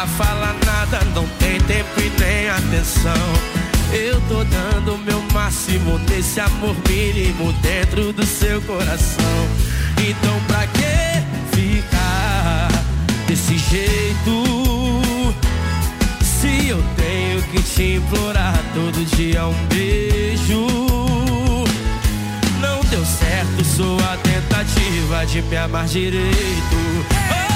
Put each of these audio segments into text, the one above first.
pra falar nada, não tem tempo e nem atenção. Eu tô dando o meu máximo nesse amor mínimo dentro do seu coração. Então pra que ficar desse jeito, se eu tenho que te implorar todo dia um beijo? Não deu certo sua tentativa de me amar direito.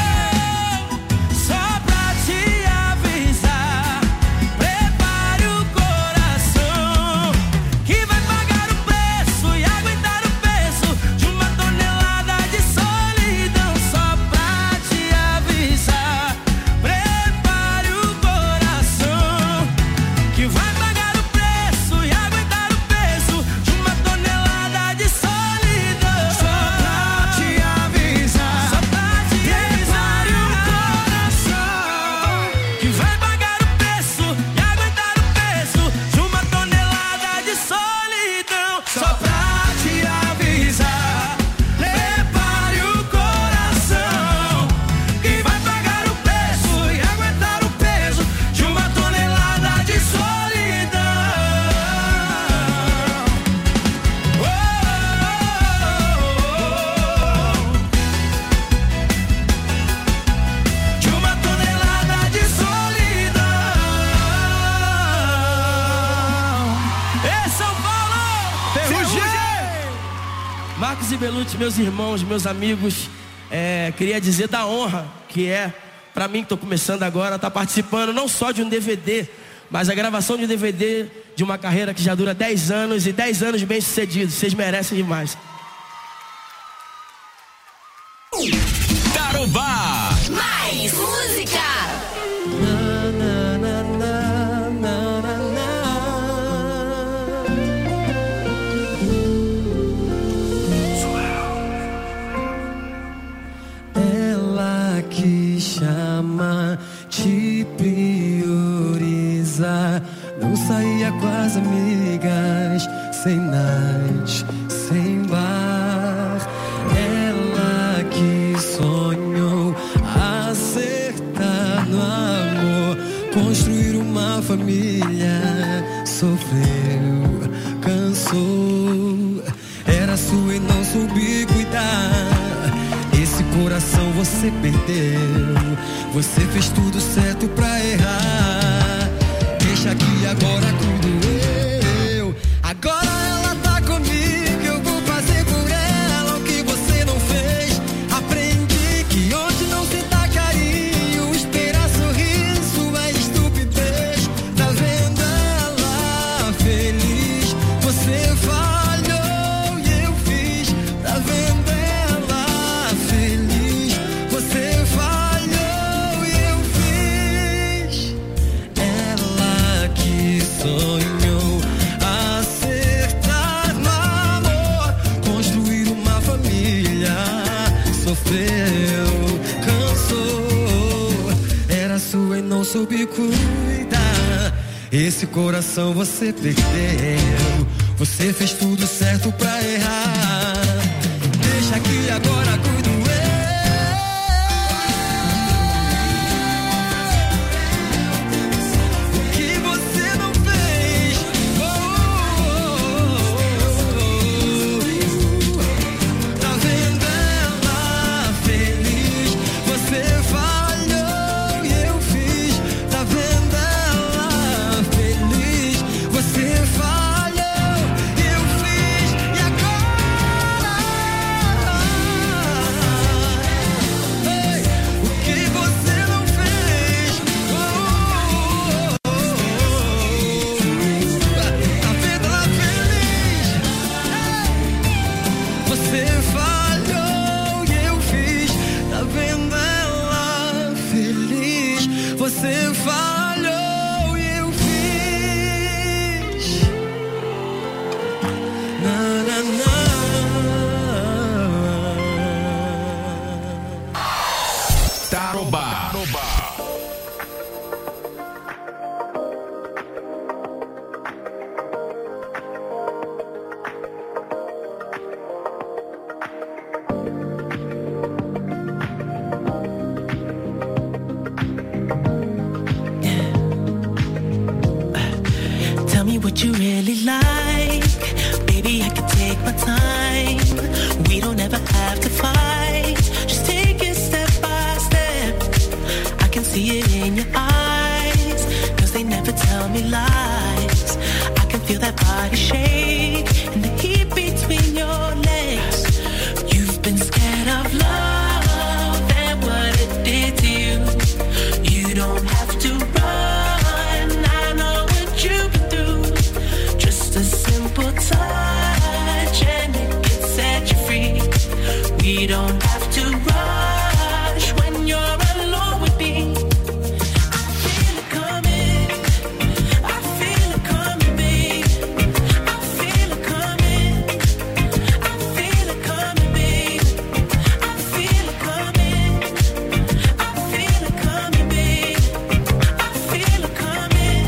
Só pra te avisar, prepare o coração, que vai pagar o preço e aguentar o peso de uma tonelada de solidão. Só pra te avisar, prepare o coração, que vai pagar o preço e aguentar o peso de uma tonelada de solidão. Só pra te avisar, só pra te prepare o coração, que vai pagar o preço e aguentar o peso de uma tonelada de solidão. Só pra te avisar, prepare o coração, que vai pagar o preço e aguentar o peso de uma tonelada de solidão. De uma tonelada de solidão. Ei, São Paulo! Ferrugem! Marcos e Belucci, meus irmãos, meus amigos, queria dizer da honra que é pra mim, que tô começando agora, tá participando não só de um DVD, mas a gravação de um DVD de uma carreira que já dura 10 anos e 10 anos bem sucedidos. Vocês merecem demais. Tarobá. Mais música. Ela que chama, te prioriza, não saía com as amigas, sem night, sem bar. Ela que sonhou acertar no amor, construir uma família, sofreu, cansou, era sua e não soube cuidar. Esse coração você perdeu, você fez tudo certo pra errar. Deixa que agora cuido eu. Agora ela tá comigo, eu vou fazer por ela o que você não fez. Aprendi que onde não se dá carinho, esperar sorriso é estupidez. Tá vendo ela feliz? Você falhou e eu fiz. Tá vendo ela feliz? Você falhou e eu fiz. Ela que sonhou acertar no amor, construir uma família, sofreu, cansou, era sua e não soube cuidar. Esse coração você perdeu, você fez tudo certo pra errar. Deixa que agora cuido eu. O que você não fez? Tá vendo ela feliz? Você falhou e eu fiz. Tá vendo ela feliz? Você falhou e eu fiz. E agora? Ei, o que você não fez? Tá vendo ela feliz? Você falhou e eu fiz. Tá vendo ela feliz? Você falhou e eu fiz. Na, na, na. Tarobá. what you really like. Baby, I can take my time. We don't ever have to fight. Just take it step by step. I can see it in your eyes, 'cause they never tell me lies. I can feel that body shake and the heat between your legs. You've been scared of love and what it did to you. You don't have to run, I know what you've been through. Just a simple touch and it can set you free. We don't have to rush when you're alone with me. I feel it coming, I feel it coming, babe. I feel it coming, I feel it coming, babe. I feel it coming, I feel it coming, babe. I feel it coming,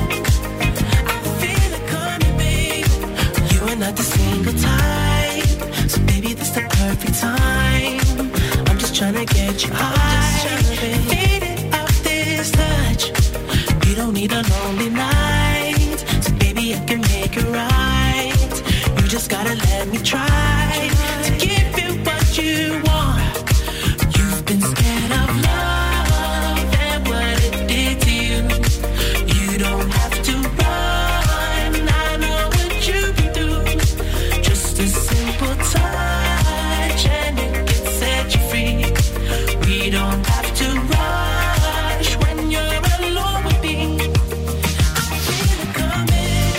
I feel it coming, babe. You are not the single type, so baby, this the perfect time. I'm just trying to get you high, faded out this touch. You don't need a lonely night, so baby, I can make it right. You just gotta let me try to give you what you want. You've been scared of love and what it did to you. You don't have to run, I know what you've been through. Just a simple touch and it can set you free. We don't have to rush when you're alone with me. I feel it coming,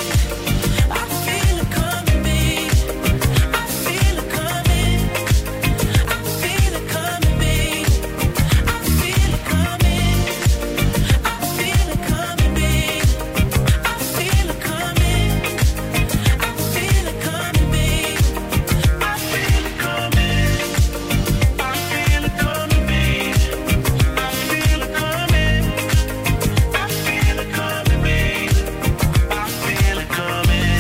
I feel it coming, babe. I feel it coming, I feel it coming, babe. I feel it coming, I feel it coming, babe. I feel it coming, I feel it coming, babe. I feel it coming, I feel it coming, babe. I feel it coming, I feel it coming, babe. I feel it coming,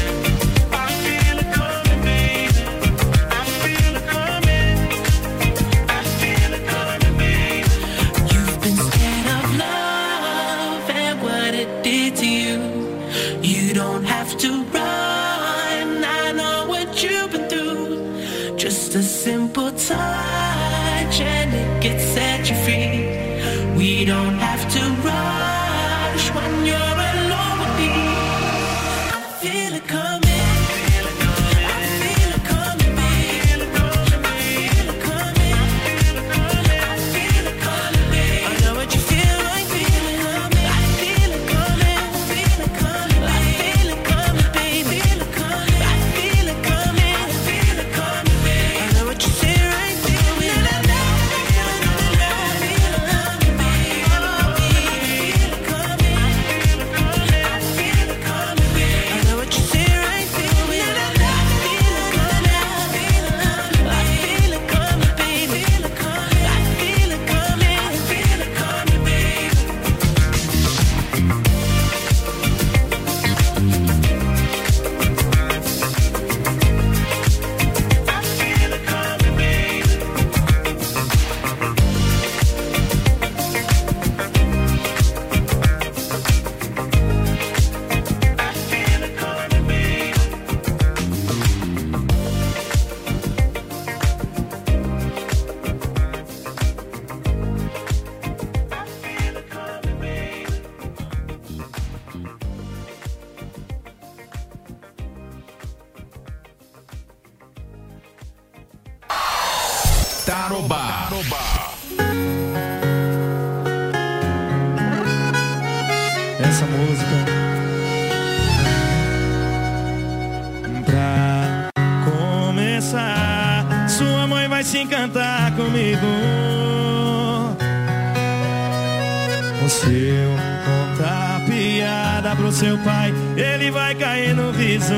I feel it coming, babe. I feel it coming, I feel it coming, babe. You've been scared of love and what it did to you. You don't have to run, I know what you've been through. Just a simple touch and it can set you free. We don't have to rush when you're alone with me. I feel it coming, I feel it coming, babe. I feel it coming, I feel it coming, babe. I know what you feel like feeling. I feel it coming, I feel it coming, I feel it coming, baby. I feel it coming, I feel it coming, babe. I know what you say right there. I feel it coming, babe. Tarobá. Essa música pra começar, sua mãe vai se encantar comigo. Se eu contar piada pro seu pai, ele vai cair no viso.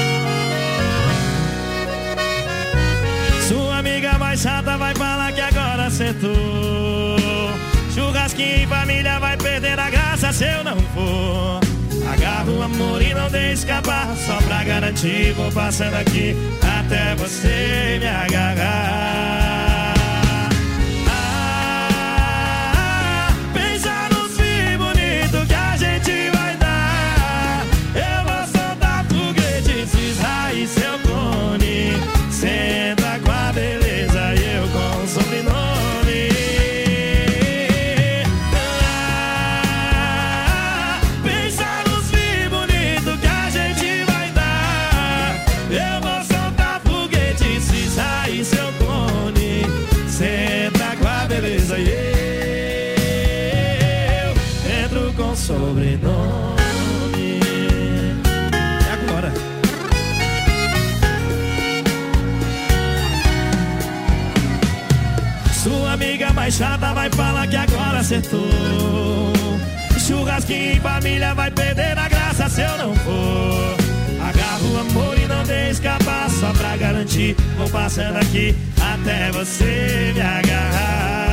Sua amiga mais chata vai falar que agora acertou. Churrasquinho em família vai perder a graça se eu não for. Agarra o amor e não deixe escapar. Só pra garantir vou passando aqui até você me agarrar. Pensa nos filhos bonitos que a gente vai dar. Eu vou soltar sobrenome. É agora. Sua amiga mais chata vai falar que agora acertou. Churrasquinho em família vai perder a graça se eu não for. Agarra o amor e não deixe escapar. Só pra garantir, vou passando aqui até você me agarrar.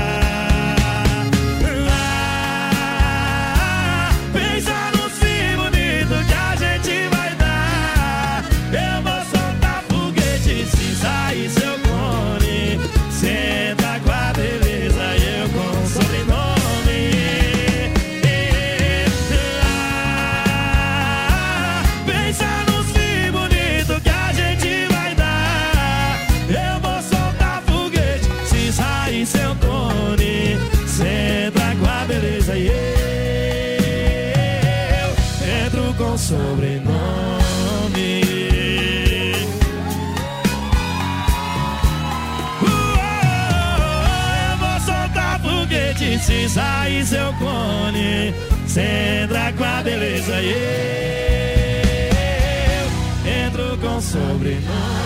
Pensa no sim bonito que a gente vai dar. Eu vou soltar foguete se sair seu clone. Senta com a beleza e eu com o sobrenome. Pensa no sim bonito que a gente vai dar. Eu vou soltar foguete se sair seu clone. Senta com a beleza e eu entro com sobrenome. Eu vou soltar foguete se sair seu clone. Cê entra com a beleza e eu entro com sobrenome.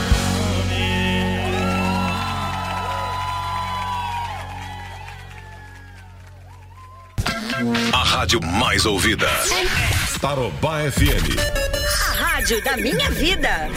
A rádio mais ouvida. Tarobá FM. A rádio da minha vida.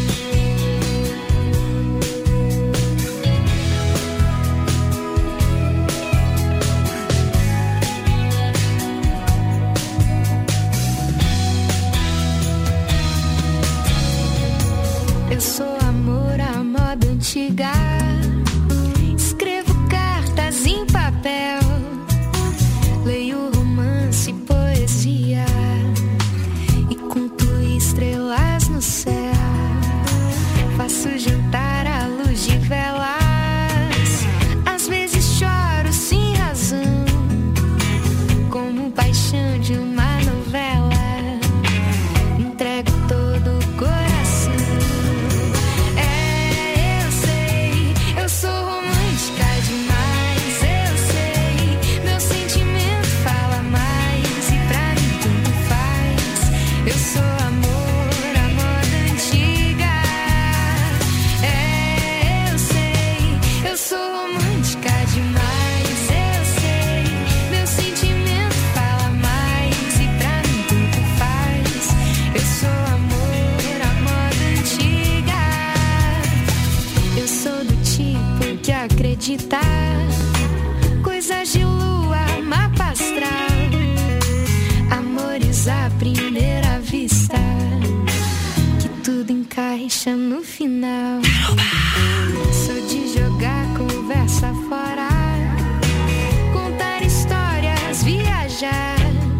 Eu sou amor à moda antiga. Escrevo cartas em papel. Leio romance e poesia. E conto estrelas no céu. Faço jantar à luz de velas. Às vezes choro sem razão, como paixão de uma novela. Entrego todo o coração. Eu sei, eu sou romântica demais. Eu sei, meu sentimento fala mais. E pra mim tudo faz. Eu sou amor, a moda antiga. Eu sei, eu sou romântica demais. Eu sei, meu sentimento fala mais. E pra mim tudo faz. Eu sou amor, a moda antiga. Eu sou do tipo que acredita coisas de lua, mapa astral, amores à primeira vista, que tudo encaixa no final. Sou de jogar conversa fora, contar histórias, viajar,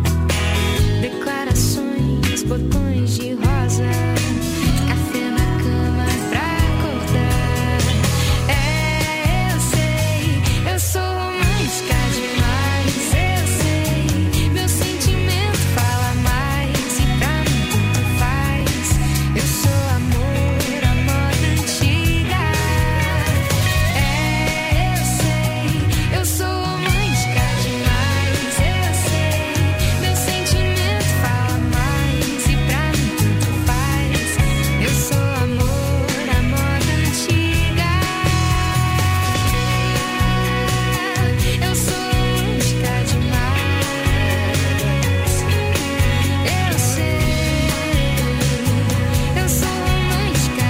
declarações, botões de rosa, café na cama pra acordar. Eu sei, eu sou romântica demais. Eu sei, meu sentimento fala mais. E pra mim tudo faz. Eu sou amor, a moda antiga. Eu sei, eu sou romântica demais. Eu sei, meu sentimento fala mais. E pra mim tudo faz. Eu sou amor, a moda antiga. Eu sou romântica demais. Eu sei, eu sou romântica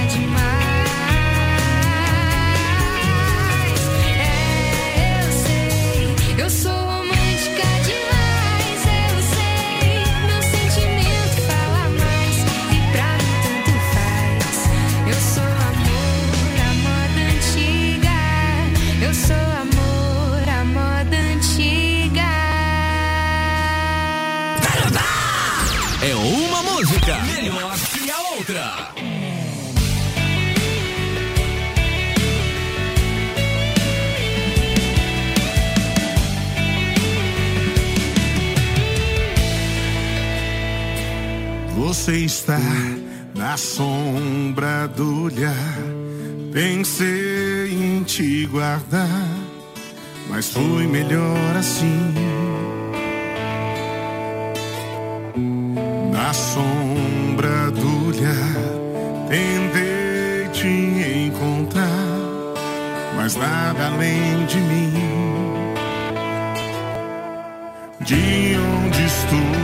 demais. Eu sei, eu sou romântica demais. Eu sei, meu sentimento fala mais. E pra mim tanto faz. Eu sou amor, a moda antiga. Eu sou amor, a moda antiga. É uma música melhor que a outra. Você está na sombra do olhar. Pensei em te guardar, mas foi melhor assim. na sombra do olhar, tentei te encontrar, mas nada além de mim. De onde estou,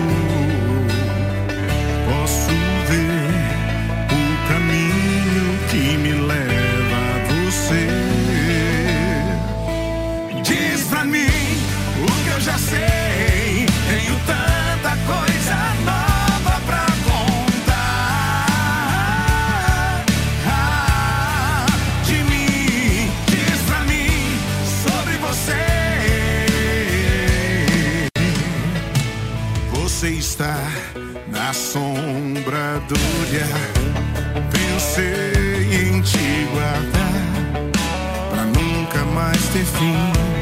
posso ver o caminho que me leva a você. Diz pra mim o que eu já sei, tenho tanta coisa nova pra contar. De mim, diz pra mim sobre você. Você está na sombra do olhar, pensei em te guardar pra nunca mais ter fim.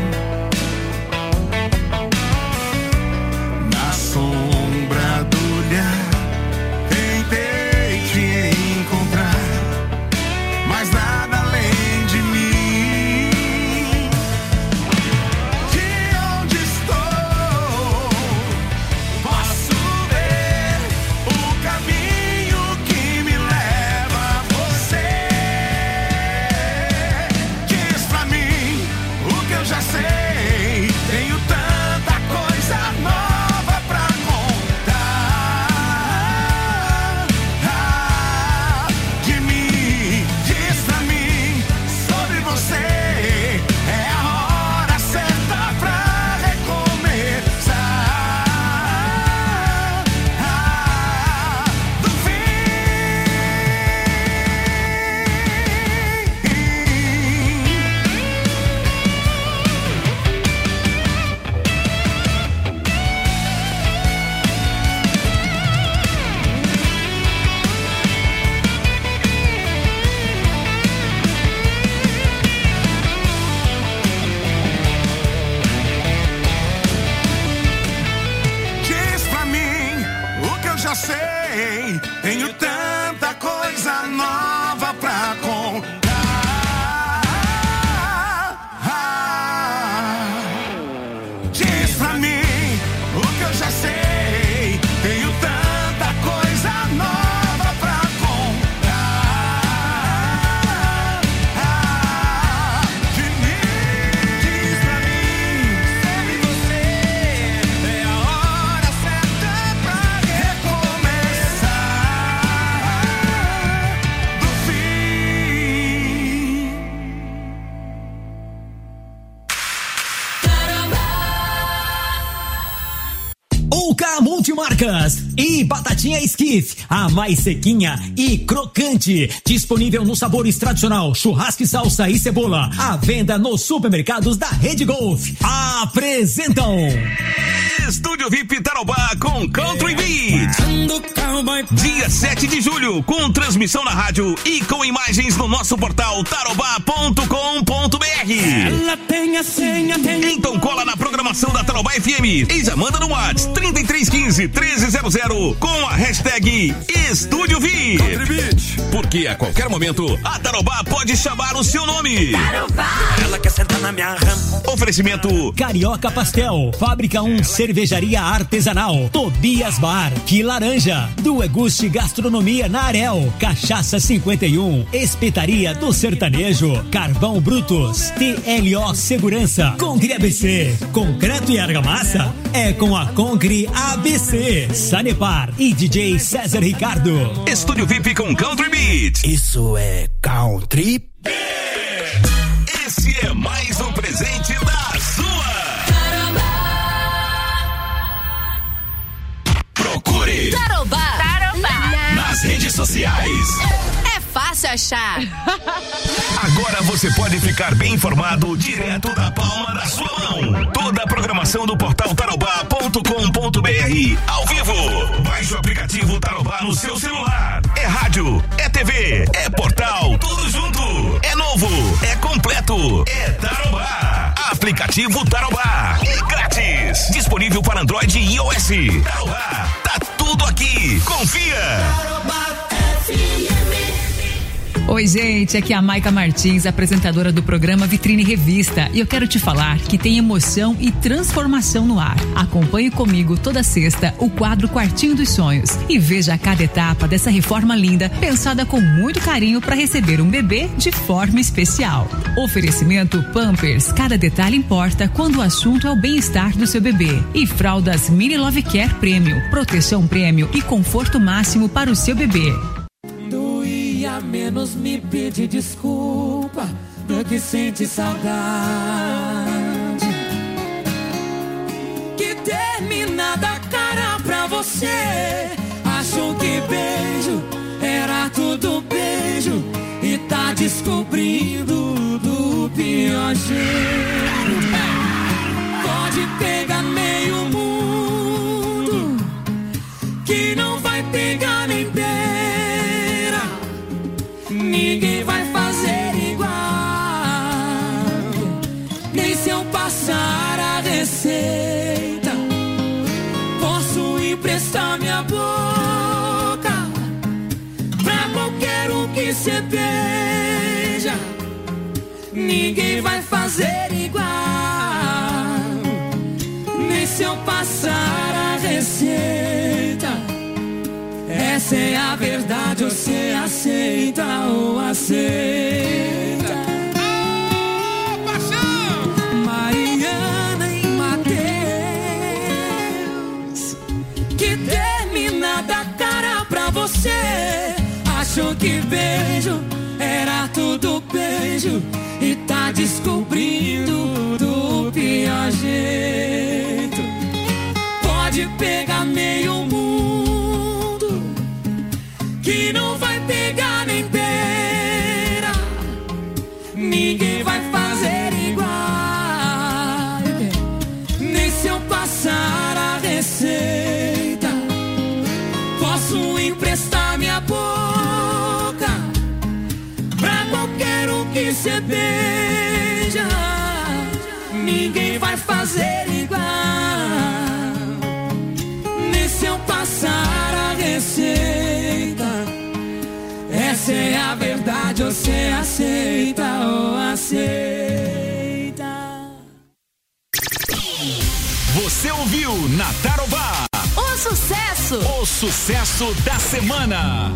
Na sombra do olhar, tentei te encontrar, mas nada além de mim. De onde estou, posso ver o caminho que me leva a você. Diz pra mim o que eu já sei, tenho tanta coisa nova pra contar. De mim, diz pra mim sobre você. É a hora certa pra recomeçar. Do fim. Diz pra mim o que eu já sei, tenho tanta coisa nova pra contar. Diz pra mim o que eu já sei, tenho tanta coisa nova pra contar. De mim, diz pra mim sobre você. É a hora certa pra recomeçar. Do fim. Ouca Multimarcas e batatinha Skiff, a mais sequinha e crocante, disponível nos sabores tradicional, churrasco e salsa e cebola, à venda nos supermercados da Rede Golf. Apresentam Estúdio VIP Tarobá com Country Beat. Dia 7 de julho, com transmissão na rádio e com imagens no nosso portal tarobá.com.br. Ela tem a senha, tem. Então cola na programação da Tarobá FM e já manda no WhatsApp 3315-1300 com a hashtag Estúdio VIP. Porque a qualquer momento a Tarobá pode chamar o seu nome. Tarobá. Ela quer sentar na minha rama. Oferecimento Carioca Pastel, Fábrica 1 Cervejaria Artesanal, Tobias Bar, Que Laranja, do Eguste Gastronomia na Arel, Cachaça 51, Espetaria do Sertanejo, Carvão Brutus, TLO Segurança, Concre ABC, concreto e argamassa, é com a Concre ABC, Sanepar e DJ César Ricardo. Estúdio VIP com Country Beat. Isso é Country. Esse é mais um presente da sua. Procure Tarobá. nas redes sociais. É fácil achar. Agora você pode ficar bem informado direto da palma da sua mão. Toda a programação do portal tarobá.com.br ao vivo. Baixe o aplicativo Tarobá no seu celular. É rádio, é TV, é portal, tudo junto. É novo, é completo, é Tarobá. Aplicativo Tarobá. É grátis. Disponível para Android e iOS. Tarobá, tá tudo aqui. Confia. Tarobá FM. Oi, gente, aqui é a Maica Martins, apresentadora do programa Vitrine Revista, e eu quero te falar que tem emoção e transformação no ar. Acompanhe comigo toda sexta o quadro Quartinho dos Sonhos e veja cada etapa dessa reforma linda, pensada com muito carinho para receber um bebê de forma especial. Oferecimento Pampers, cada detalhe importa quando o assunto é o bem-estar do seu bebê. E fraldas Mini Love Care Premium, proteção prêmio e conforto máximo para o seu bebê. Doía menos me pedir desculpa do que sente saudade. Que termina da cara pra você. Achou que beijo era tudo beijo e tá descobrindo do pior jeito. Pode pegar meio mundo que não vai pegar nem beira. Ninguém vai fazer igual. Nem se eu passar a receita, posso emprestar minha boca pra qualquer um que cê beija. Ninguém vai fazer igual. Nem se eu passar a receita. Essa é a verdade, você aceita ou aceita? Oh, paixão! Mariana e Mateus, que termina da cara pra você. Achou que beijo era tudo beijo e tá descobrindo do pior jeito. Pode pegar meio mundo que não vai pegar nem beira. Ninguém vai fazer igual. Nem se eu passar a receita, posso emprestar minha boca pra qualquer um que cê beija. Ninguém vai fazer igual. Nem se eu passar a receita. Essa é a verdade, você aceita ou aceita? Você ouviu na Tarobá O sucesso! o sucesso da semana.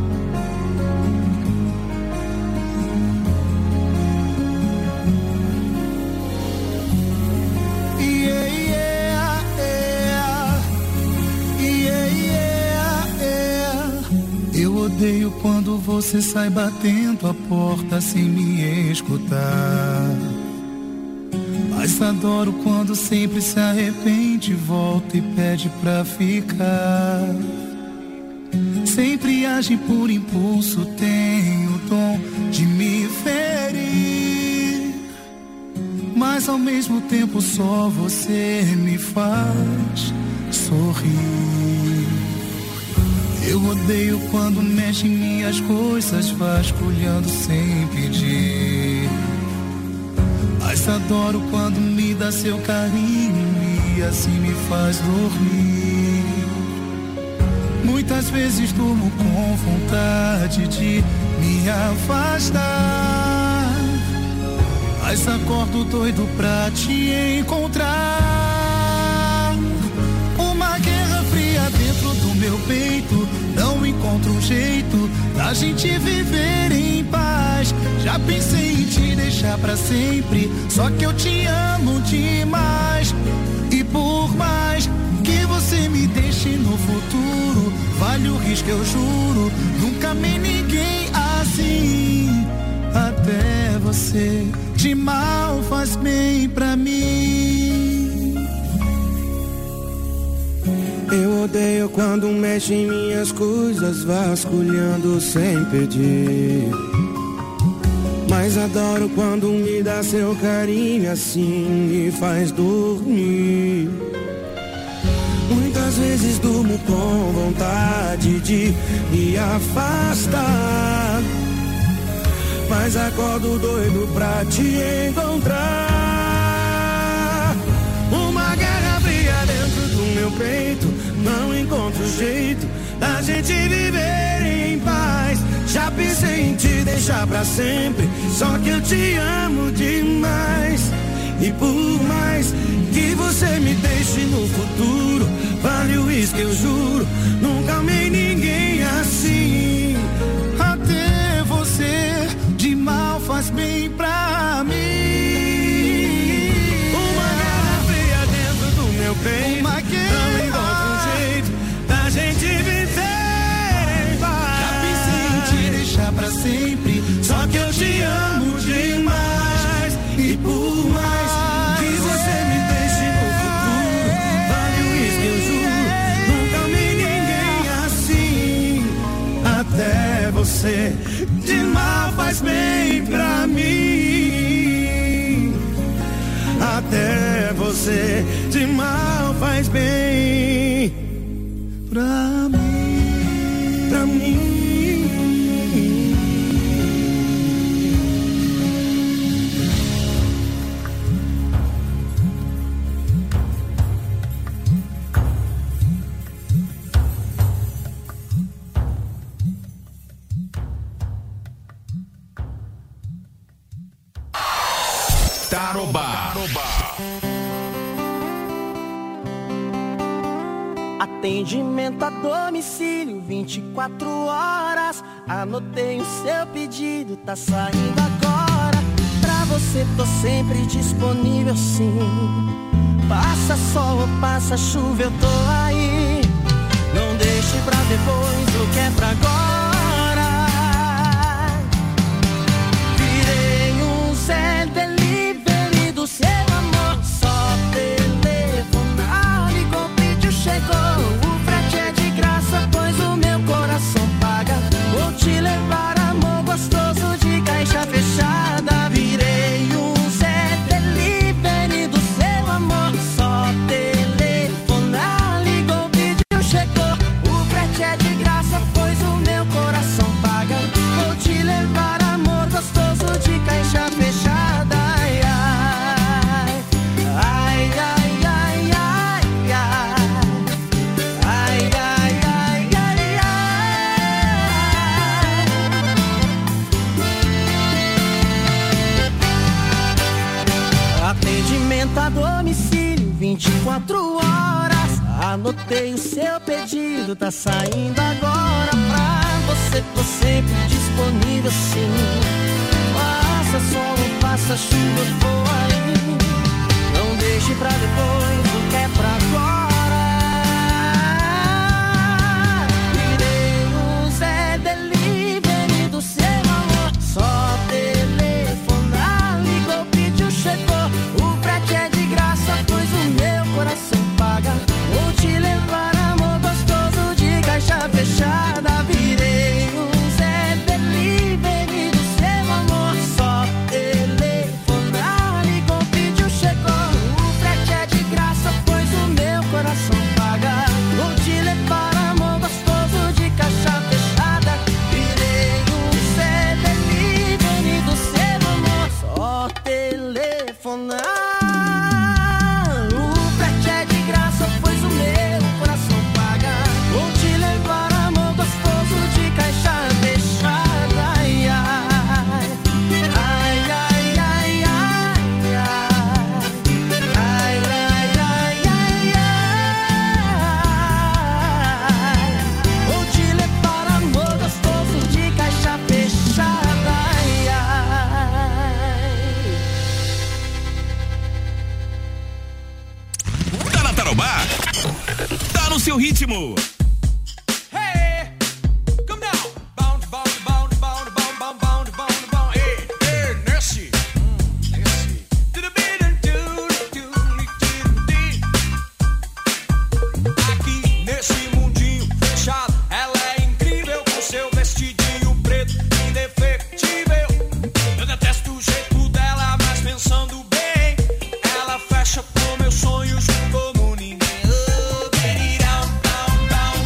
Eu odeio quando você sai batendo a porta sem me escutar. Mas adoro quando sempre se arrepende, volta e pede pra ficar. Sempre age por impulso, tem o dom de me ferir. Mas ao mesmo tempo só você me faz sorrir. Eu odeio quando mexe em minhas coisas, vasculhando sem pedir. Mas adoro quando me dá seu carinho e assim me faz dormir. Muitas vezes durmo com vontade de me afastar, mas acordo doido pra te encontrar. Uma guerra fria dentro do meu peito, não encontro um jeito da gente viver em paz. Já pensei em te deixar pra sempre, só que eu te amo demais. E por mais que você me deixe no futuro, vale o risco, eu juro. Nunca amei ninguém assim. Até você de mal faz bem pra mim. Eu odeio quando mexe em minhas coisas, vasculhando sem pedir. Mas adoro quando me dá seu carinho, assim me faz dormir. Muitas vezes durmo com vontade de me afastar, mas acordo doido pra te encontrar. Uma guerra fria dentro do meu peito, não encontro jeito da gente viver em paz. Já pensei em te deixar pra sempre. Só que eu te amo demais. E por mais que você me deixe no futuro, vale o uísque, eu juro, nunca amei ninguém assim. Até você de mal faz bem pra mim. Uma guerra fria dentro do meu peito, uma guerra, não encontra um jeito da gente viver em paz. Já pensei em te deixar pra sempre, só que eu te amo demais. E por mais que você me deixe no futuro, vale o uísque, eu juro, nunca amei ninguém assim. Até você de mal faz bem pra mim. Até você de mal faz bem pra mim, pra mim. Tarobá. Atendimento a domicílio, 24 horas. Anotei o seu pedido, tá saindo agora. Pra você tô sempre disponível, sim. Passa sol ou passa chuva, eu tô aí. Não deixe pra depois o que é pra agora. Virei um Zé Delivery do seu amor. Só telefonar, ligou, pediu, chegou. O frete é de graça, pois o meu coração paga. Vou te levar, amor gostoso, de caixa fechada. Virei um Zé Delivery do seu amor. Só telefonar, ligou, pediu, chegou. O frete é de graça, pois o meu coração paga. Vou te levar, amor gostoso, de caixa fechada. Ai, ai, ai, ai, ai, ai. Ai, ai, ai, ai, ai. Atendimento a domicílio, 24 horas. Anotei o seu pedido, tá saindo agora. Pra você, tô sempre disponível, sim. Passa sol ou passa chuva, eu vou aí. Não deixe pra depois o que é pra agora. Virei um Zé Delivery do seu amor. Só telefonar, ligou, pediu, chegou. O frete é de graça, pois o meu coração paga. Vou te levar, amor gostoso, de caixa fechada. Virei um Zé Delivery do seu amor. Só telefonar, ligou, pediu, chegou. O frete é de graça, pois o meu coração paga. Vou te levar, amor gostoso, de caixa fechada. Virei um Zé Delivery do seu amor. Só telefonar. Tá no seu ritmo. Fecha com meus sonhos como ninguém. Oh,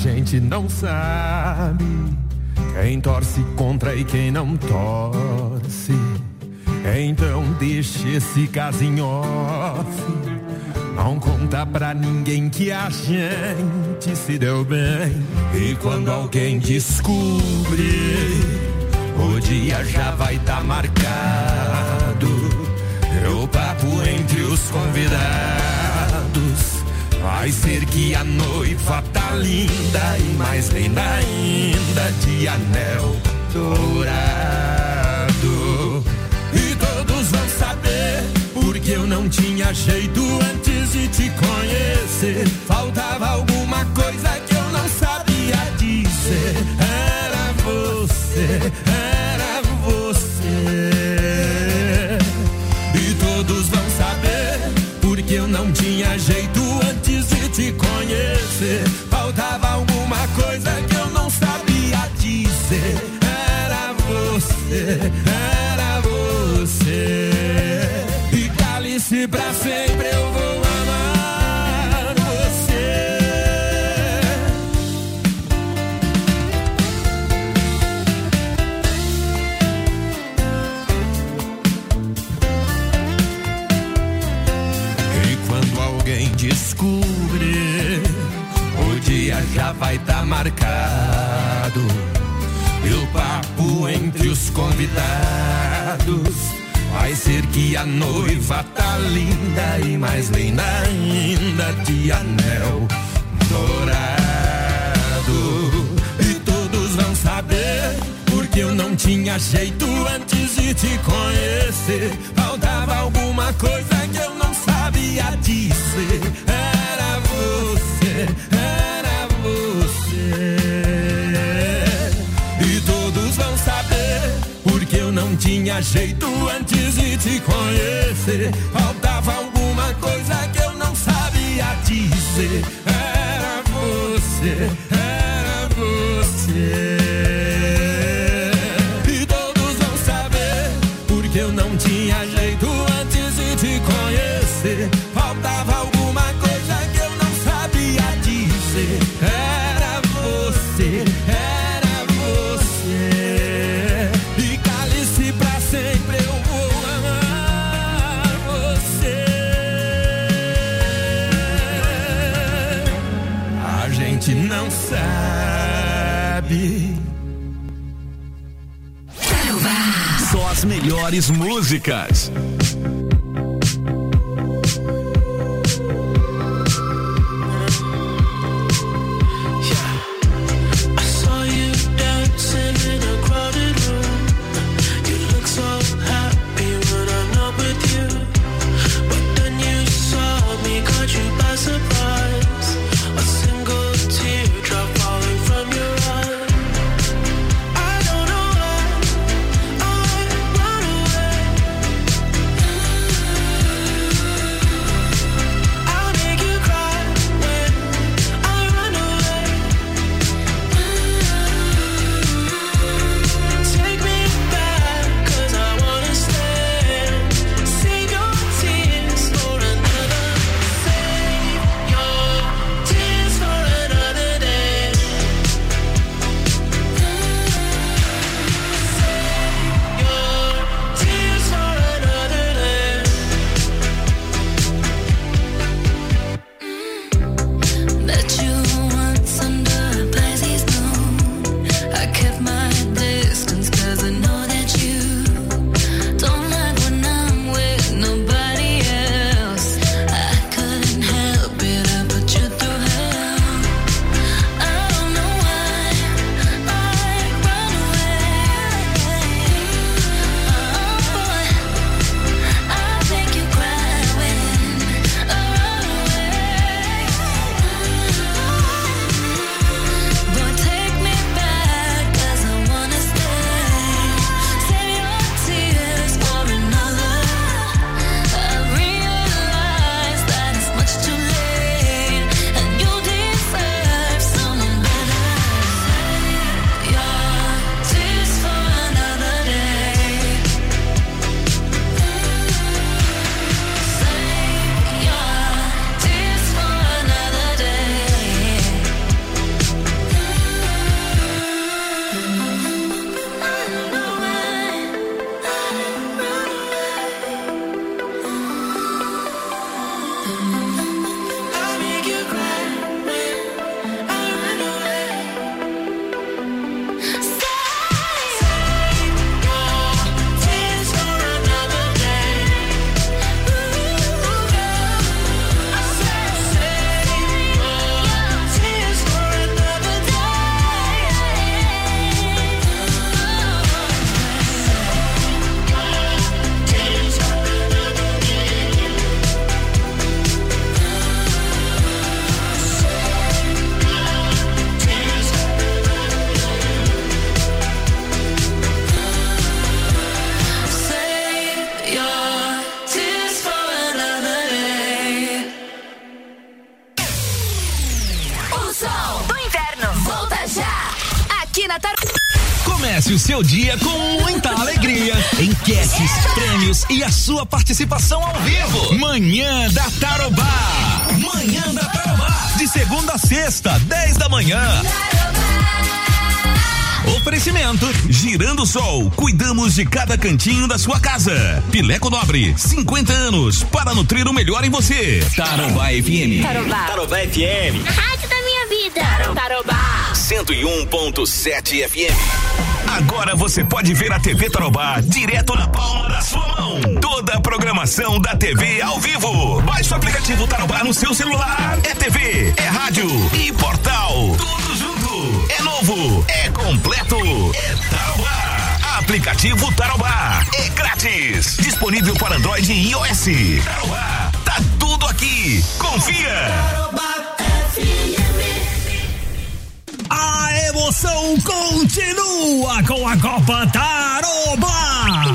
gente não sabe quem torce contra e quem não torce. Então deixa esse caso em off. Não conta pra ninguém que a gente se deu bem. E quando alguém descobrir, o dia já vai tá marcado. O papo entre os convidados vai ser que a noiva tá linda e mais linda ainda de anel dourado. E todos vão saber porque eu não tinha jeito antes de te conhecer. Faltava alguma coisa que eu não sabia dizer. Era você, era você. E todos vão saber porque eu não tinha jeito antes de te conhecer. Faltava alguma coisa que eu não sabia dizer. Era você, era você. E cale-se pra sempre, eu vou amar você. E quando alguém descobrir, o dia já vai tá marcado. E o papo entre os convidados vai ser que a noiva tá linda e mais linda ainda de anel dourado. E todos vão saber porque eu não tinha jeito antes de te conhecer. Faltava alguma coisa que eu não sabia dizer. Era você, era você. E todos vão saber porque eu não tinha jeito antes de te conhecer. Faltava alguma coisa que eu não sabia dizer. Era você, era você. E todos vão saber porque eu não tinha jeito antes de te conhecer. Faltava alguma coisa que eu não sabia dizer. Era você, era você. E cale-se pra sempre, eu vou amar você. A gente não sabe. Só as melhores músicas. I don't know why I run away. da Tarobá. Comece o seu dia com muita alegria, enquetes, prêmios e a sua participação ao vivo. Manhã da Tarobá. Manhã da Tarobá. De segunda a sexta, 10 da manhã. Oferecimento Girando o Sol, cuidamos de cada cantinho da sua casa. Pileco Nobre, 50 anos para nutrir o melhor em você. Tarobá FM. Tarobá FM. A rádio da minha vida. Tarobá 101.7 FM. Agora você pode ver a TV Tarobá direto na palma da sua mão. Toda a programação da TV ao vivo. Baixe o aplicativo Tarobá no seu celular. É TV, é rádio e portal. Tudo junto. É novo, é completo. É Tarobá. Aplicativo Tarobá. É grátis. Disponível para Android e iOS. Tarobá. Tá tudo aqui. Confia. Tarobá FM. A emoção continua com a Copa Tarobá.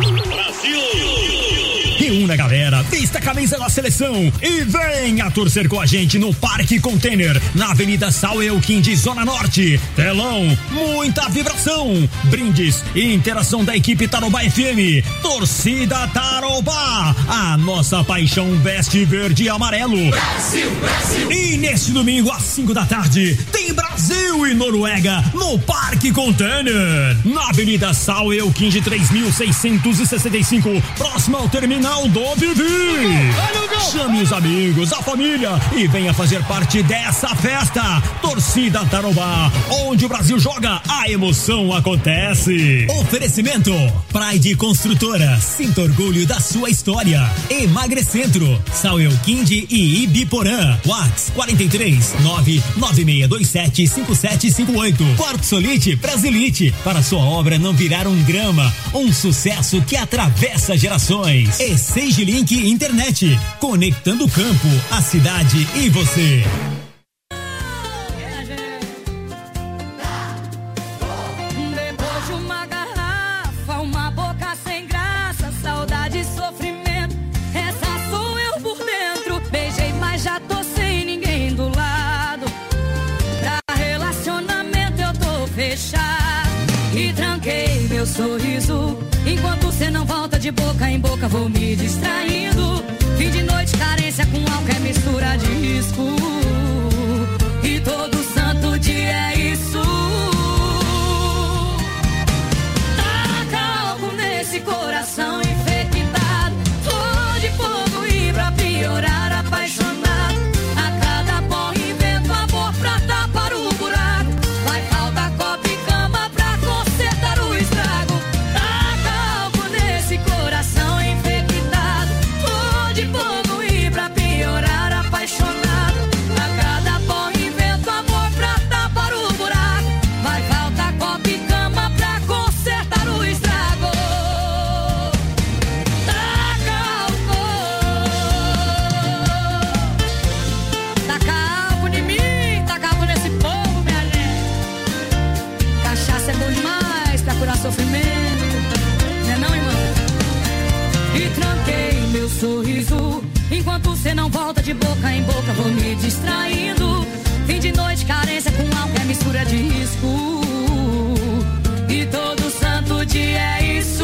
Reúna, galera, vista a camisa da seleção e venha torcer com a gente no Parque Container, na Avenida Sal Elquim, Zona Norte. Telão, muita vibração, brindes e interação da equipe Tarobá FM. Torcida Tarobá, a nossa paixão veste verde e amarelo. Brasil, Brasil. E neste domingo às 5 da tarde tem Brasil e Noruega no Parque Container, na Avenida Sal Elquim 3665, próximo ao terminal do Vivi. Chame os amigos, a família e venha fazer parte dessa festa. Torcida Tarobá, onde o Brasil joga, a emoção acontece. Oferecimento Pride Construtora, sinta orgulho da sua história. Emagrecentro, Sal Elquim e Ibiporã. Whats 43 99627 5758. Quartzolite Brasilite, para sua obra não virar um drama, um sucesso que atravessa gerações. E Sage Link Internet, conectando o campo, a cidade e você. Depois de uma garrafa, uma boca sem graça, saudade e sofrimento, essa sou eu por dentro. Beijei, mas já tô sem ninguém do lado. Pra relacionamento eu tô fechado e tranquei meu sorriso. Enquanto cê não volta de boca em boca, vou me distraindo. Fim de noite, carência com álcool é mistura de risco. E todo santo dia é isso. Taca álcool nesse coração infectado. Flor de fogo e pra piorar, apaixonado. A cada porra invento amor pra tapar o buraco. Vai faltar copo e cama pra consertar o estrago. Coração infectado, flor de fogo e pra piorar, apaixonado. A cada pó invento amor pra tapar o buraco. Vai faltar copo e cama pra consertar o estrago. Taca álcool em mim, taca álcool nesse povo, minha gente. Cachaça é bom demais pra curar sofrimento, não é não, irmão? E tranquei meu sorriso. Enquanto cê não volta de boca em boca, vou me distraindo. Fim de noite, carência com álcool é mistura de risco. E todo santo dia é isso.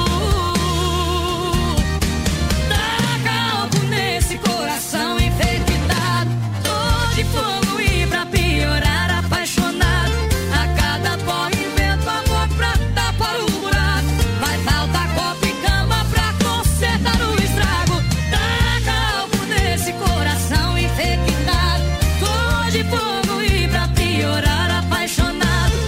Taca álcool nesse coração infectado. Tô de fogo e pra piorar, apaixonado. A cada pó invento amor pra tapar o buraco. Vai faltar copo e cama pra consertar o estrago. Taca álcool nesse coração infectado. Tô de fogo e pra piorar, apaixonado.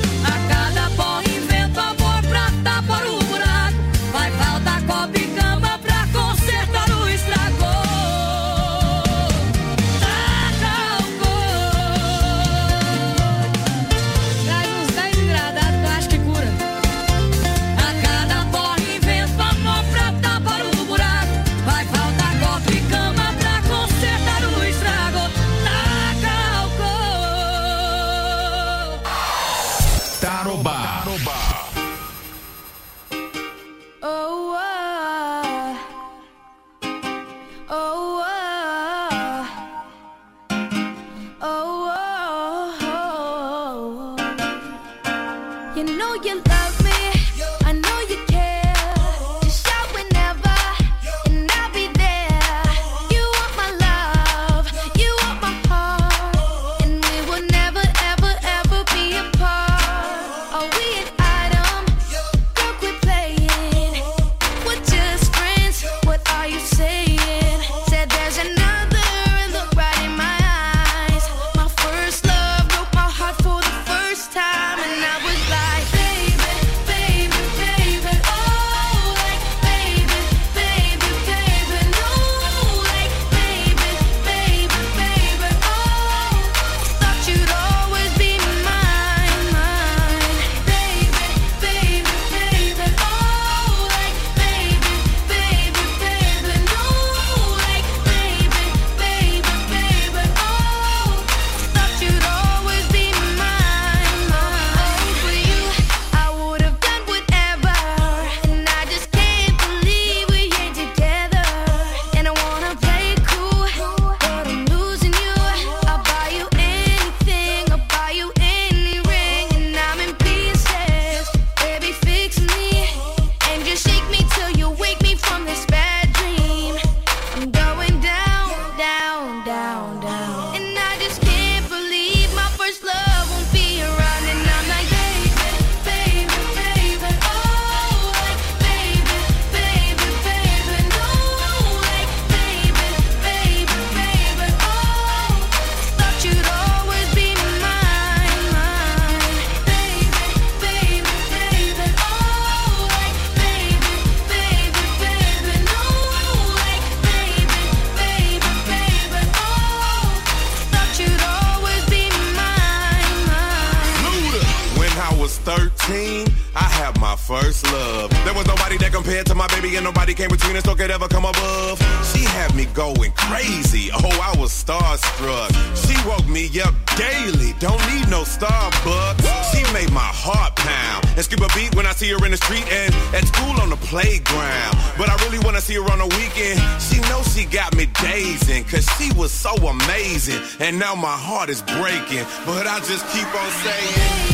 my first love. There was nobody that compared to my baby, and nobody came between us or could ever come above. She had me going crazy. Oh, I was starstruck. She woke me up daily. Don't need no Starbucks. She made my heart pound and skip a beat when I see her in the street and at school on the playground. But I really wanna see her on the weekend. She knows she got me dazing, cause she was so amazing. And now my heart is breaking, but I just keep on saying,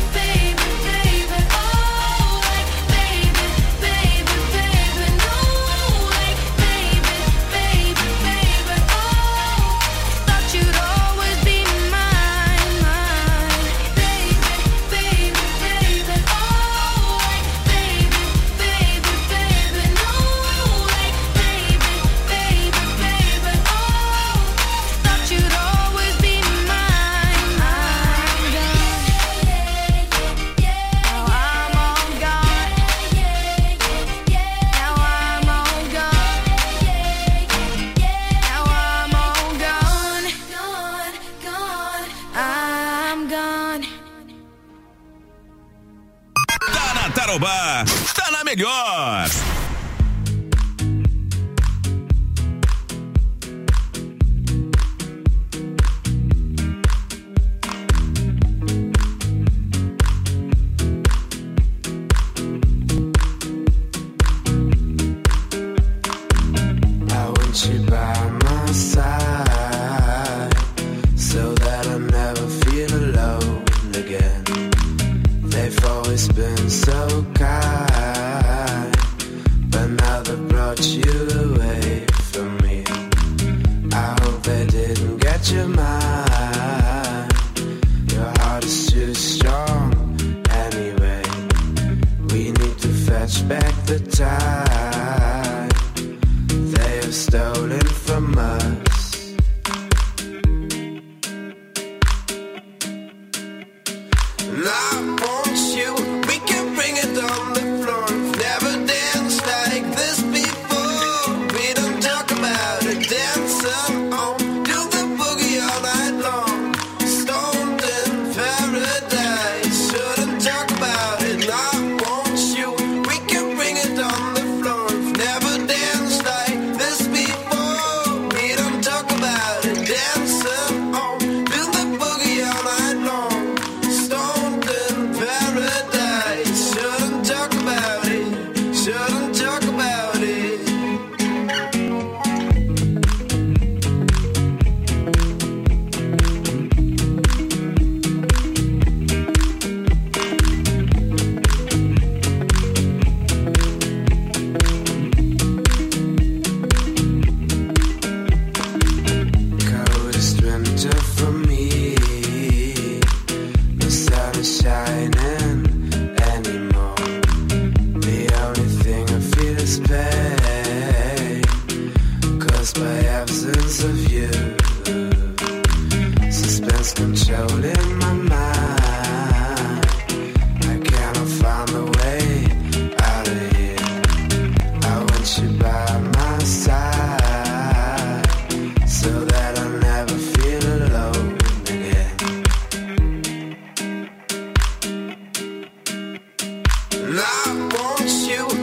Tarobá, tá na melhor.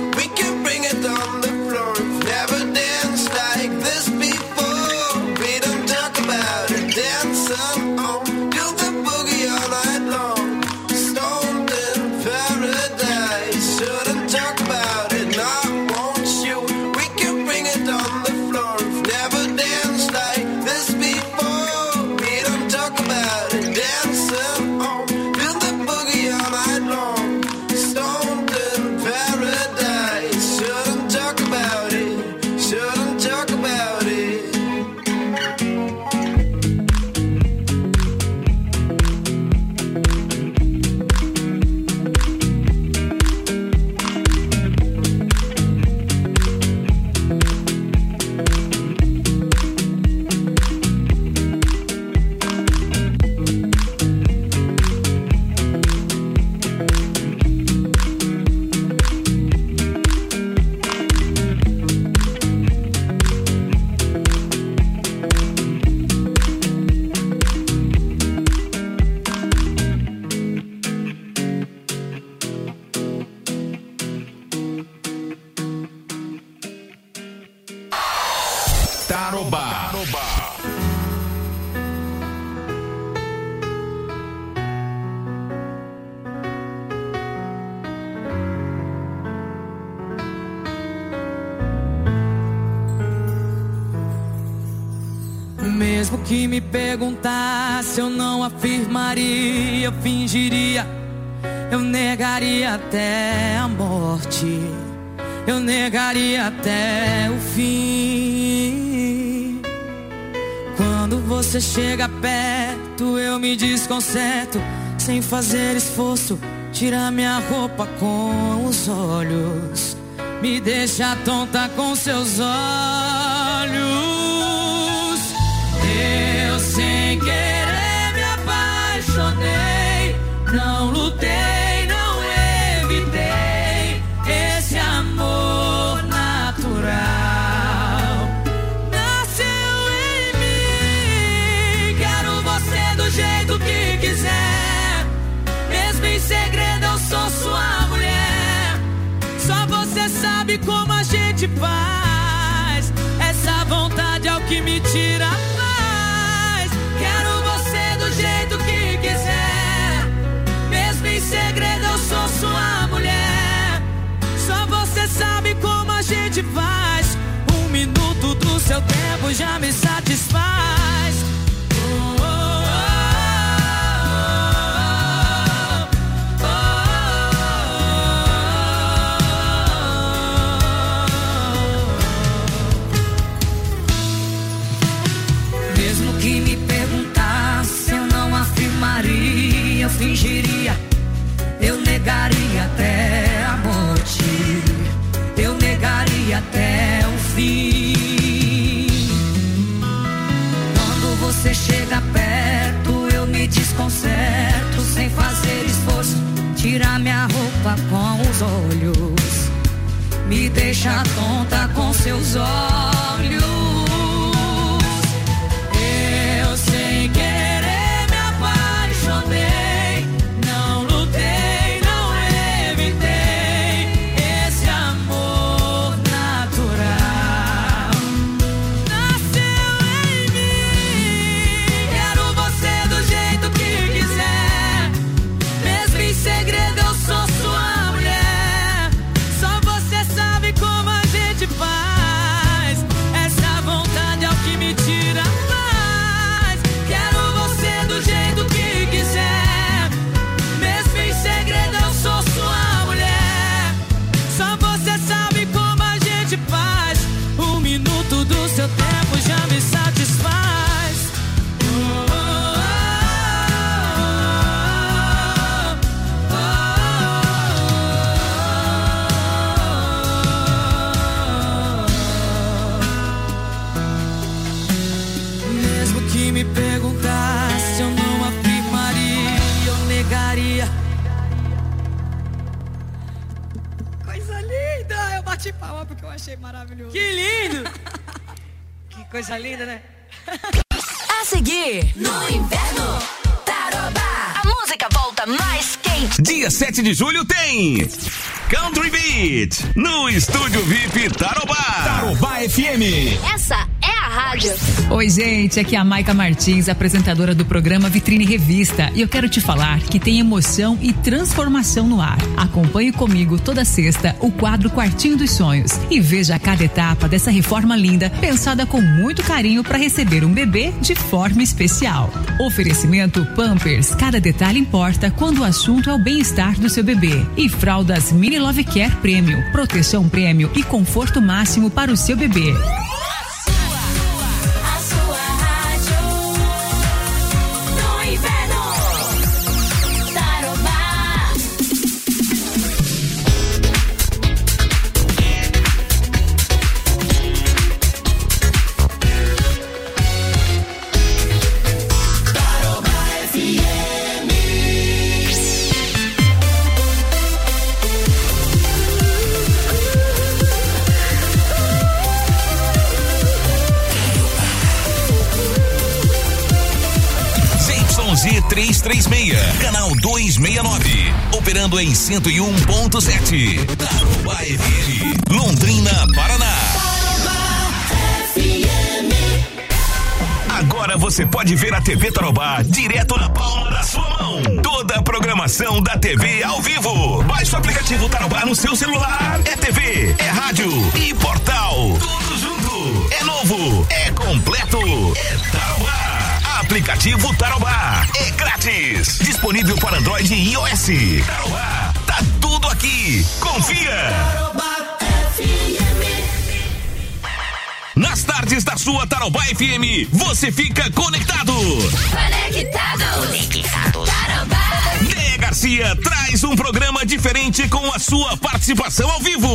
Never danced like this before. We don't Tarobá. Mesmo que me perguntasse, eu não afirmaria, eu fingiria, eu negaria até a morte, eu negaria até o fim. Quando você chega perto, eu me desconcerto, sem fazer esforço, tira minha roupa com os olhos, me deixa tonta com seus olhos. Eu sem querer me apaixonei, não lutei, não evitei esse amor natural. Nasceu em mim, quero você do jeito que quiser, mesmo em segredo eu sou sua mulher. Só você sabe como a gente faz, essa vontade é o que me tira a paz. Quero você do jeito que quiser, mesmo em segredo eu sou sua mulher. Só você sabe como a gente faz, 1 minuto do seu tempo já me satisfaz. Mesmo que me perguntasse, eu não afirmaria, eu fingiria, eu negaria até a morte, eu negaria até o fim. Quando você chega perto, eu me desconcerto, sem fazer esforço, tira minha roupa com os olhos, me deixa tonta com seus olhos. Eu sem querer me apaixonei, não lutei, não evitei esse amor natural. Nasceu em mim, quero você do jeito que quiser, mesmo em segredo eu sou sua mulher. Só você sabe como a gente faz, essa vontade é o que me tira a paz. Quero você do jeito que quiser, mesmo em segredo eu sou sua mulher. Só você sabe como a gente faz, 1 minuto do seu tempo já me satisfaz. Mesmo que me perguntasse, eu não afirmaria, eu negaria. Coisa linda! Eu bati palma porque eu achei maravilhoso. Que lindo! Que coisa linda, né? A seguir, no inverno, Tarobá. A música volta mais quente. Dia 7 de julho tem Country Beat no Estúdio VIP Tarobá. Tarobá FM. Essa é a rádio. Oi, gente, aqui é a Maica Martins, apresentadora do programa Vitrine Revista, e eu quero te falar que tem emoção e transformação no ar. Acompanhe comigo toda sexta o quadro Quartinho dos Sonhos e veja cada etapa dessa reforma linda, pensada com muito carinho para receber um bebê de forma especial. Oferecimento Pampers, cada detalhe importa quando o assunto é o bem-estar do seu bebê. E fraldas Mini Love Care Premium, proteção prêmio e conforto máximo para o seu bebê. Z336, canal 269, operando em 101.7, Tarobá FM, Londrina, Paraná. Tarobá FM. você pode ver a TV Tarobá direto na palma da sua mão. Toda a programação da TV ao vivo. Baixe o aplicativo Tarobá no seu celular. É TV, é rádio e portal. Tudo junto. É novo, é completo. É Tarobá. Aplicativo Tarobá. É grátis. Disponível para Android e iOS. Tarobá. Tá tudo aqui. Confia. Nas tardes da sua Tarobá FM, você fica conectado. Conectados. Tarobá. Déia Garcia traz um programa diferente com a sua participação ao vivo.